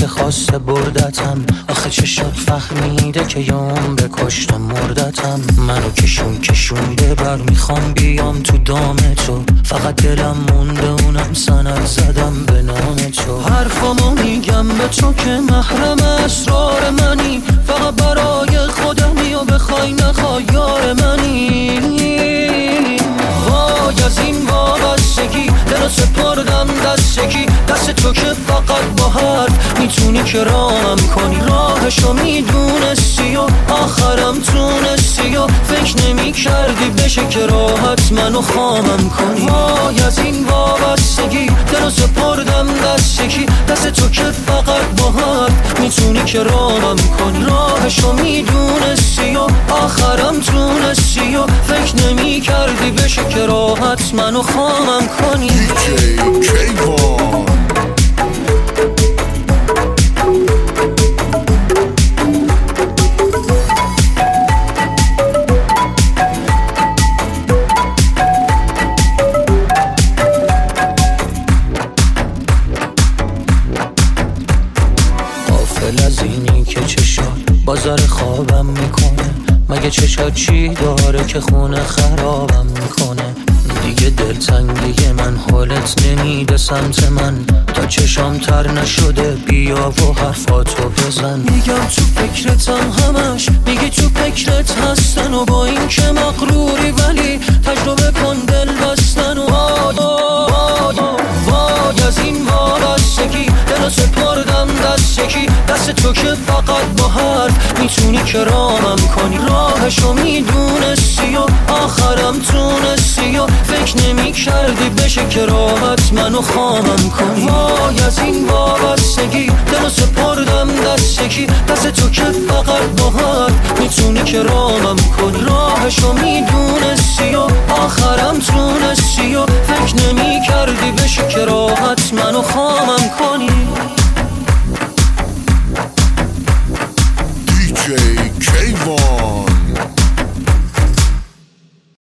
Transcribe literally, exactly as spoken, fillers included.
که خواسته بردتم. آخه چه شد فهمیده که یام به کشت و مردتم. منو کشون کشونده بر میخوام بیام تو دام تو. فقط دلم مونده اونم سند زدم به نام تو. حرفامو میگم به تو که محرم اسرار منی. فقط برای خودمی و بخوای نخوای یار منی. وای از این وابستگی دلو سپردم دستگی. دست تو که فقط با حرف میتونی که رامم کنی. راهشو میدونستی و آخرم تونستی و فکر نمی کردی بشه که راحت منو خامم کنی. وای از این وابستگی دلو سپردم دستگی. دست تو که فقط با حرف میتونی که رامم کنی. راهشو میدونستی و آخرم تونستی و فکر نمی کردی بشه که راحت منو خامم کنی. غافل از اینی که چشات بازار خوابم میکنه. مگه چشات چی داره که خونه خرابم میکنه. دیگه دلتنگی من حالت نمیده سمت من. تا چشام تر نشده بیا و حرفاتو بزن. میگم تو فکرتم همش میگی تو فکرت هستن. و با این که مغروری ولی تجربه کن دل بستن. و وای وای از این وابستگی دلو سپردم دستگی. دست تو که فقط با حرف میتونی که رامم کنی. راهشو میدونستی و آخرم تونستی و فکر نمی کردی بشه که راحت منو خامم کنی. وای از این وابستگی دلو سپردم دستگی. دست تو که فقط با حرف میتونی که رامم کنی. راهشو میدونستی و آخرم تونستی و فکر نمی کردی بشه که راحت منو خامم کنی.